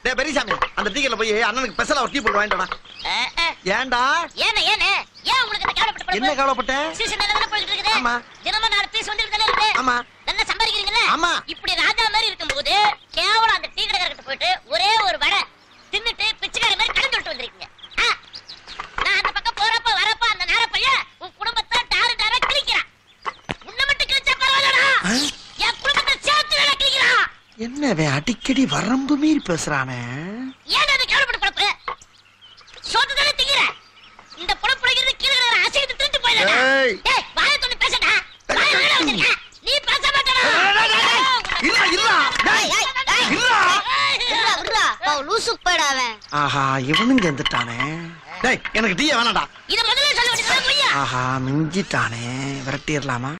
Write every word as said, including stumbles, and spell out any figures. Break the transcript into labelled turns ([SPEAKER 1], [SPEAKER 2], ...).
[SPEAKER 1] டேய் பெரியசாமி அந்த டீ கடையில போய் அண்ணனுக்கு ஸ்பெஷலா ஒரு டீ போட்டு வாங்கிட்டு வா. ஏன்டா
[SPEAKER 2] ஏனே ஏனே ஏன் உங்களுக்கு இந்த கவலைப்பட்டு
[SPEAKER 1] என்ன கவலைப்பட்ட?
[SPEAKER 2] சீசன் நல்லா போயிட்டு இருக்குது.
[SPEAKER 1] ஆமா.
[SPEAKER 2] தினமும் நாலு பீஸ் வந்துட்டு தானே இருக்கு.
[SPEAKER 1] ஆமா.
[SPEAKER 2] நல்லா சம்பாதிக்கிறீங்கல்ல?
[SPEAKER 1] ஆமா.
[SPEAKER 2] இப்படி ராஜா மாதிரி இருக்கும்போது கேவலம் அந்த டீ கடைக்காரர்கிட்ட போயிட்டு ஒரே ஒரு வடை தின்னுட்டு பிச்சைக்காரி மாதிரி கடன் சொல்லிட்டு வந்திருக்கீங்க. நான் அந்த பக்கம் போறப்ப வரப்ப அந்த நேர பையன் உன் குடும்பத்தை டாரு டாரா கிழிக்கிறான். உன்னை மட்டும் கிழிச்சா பரவாயில்லடா. என் குடும்பத்தை சேர்த்து வேலை கிழிக்கிறான்.
[SPEAKER 1] என்னவே அடிக்கடி வரம்பு மீறி பேசுறானே?
[SPEAKER 2] ஏன் அது கேவலப்பட்டு பொழப்பு? சோத்து தானே திங்கிற. இந்த பொழப்பு இருக்கிறது கீழே கிடக்கிற அசைத்து திருட்டு போயிடா.
[SPEAKER 1] ஏய்
[SPEAKER 2] ஏய் வாயை தொட்டு பேசடா. வாயை வேற வச்சிருக்க. நீ பேச மாட்டடா.
[SPEAKER 1] இல்ல இல்ல
[SPEAKER 2] ஏய் ஏய் ஏய்
[SPEAKER 1] இல்ல
[SPEAKER 2] விட்றா விட்றா. பா லூசுக்கு போய்டா அவன்.
[SPEAKER 1] ஆஹா இவனுங்க வந்துட்டானே. டேய் எனக்கு டீ வேணாம்டா.
[SPEAKER 2] இத முதல்ல சொல்ல வேண்டியது போய்யா.
[SPEAKER 1] ஆஹா மிஞ்சிட்டானே. விரட்டிரலாமா?